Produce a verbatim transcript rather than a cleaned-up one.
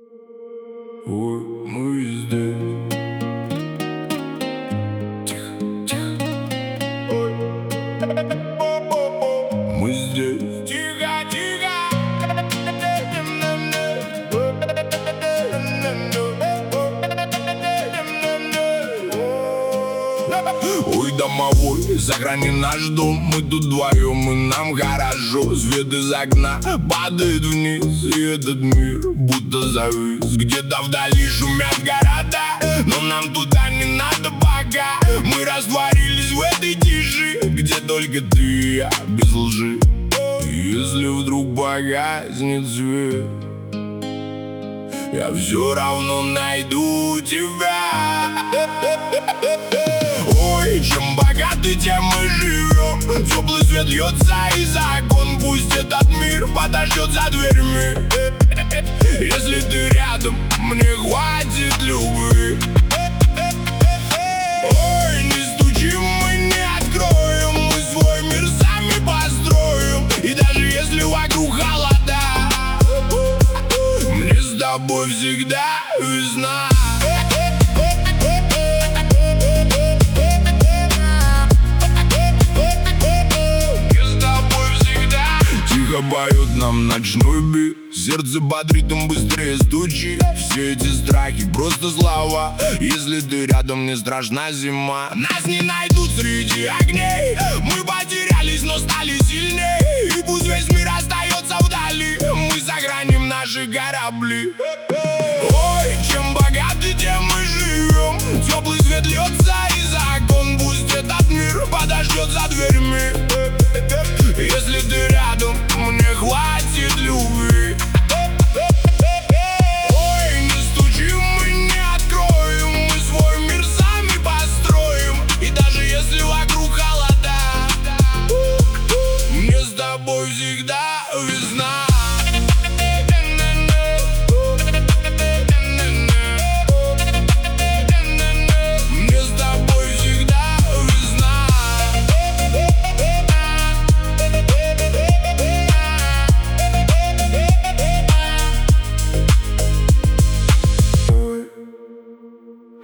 Ой, мы здесь. Тихо, тихо. Ой. Мы здесь. Тихо, тихо. Ой, домовой, сохрани наш дом. Мы тут вдвоем, и нам хорошо. Свет из окна падает вниз, и этот мир будто завис. Где-то вдали шумят города, но нам туда не надо пока. Мы растворились в этой тиши, где только ты и я, без лжи. Если вдруг погаснет свет, я все равно найду тебя. Ой, чем богаты, тем мы живем. Теплый свет льется из окон. Пусть этот мир подождет за дверьми. Если ты рядом, мне хватит любви. Ой, не стучим, мы не откроем. Мы свой мир сами построим. И даже если вокруг холода, мне с тобой всегда весна. Поет нам ночной бит, сердце под ритм быстрее стучит. Все эти страхи просто слова. Если ты рядом, не страшна зима. Нас не найдут среди огней. Мы потерялись, но стали сильней. И пусть весь мир остается вдали, мы сохраним наши корабли. Ой, чем богаты, тем мы живем. Теплый свет льется из окон. Пусть этот мир подождет за дверьми. Если ты рядом,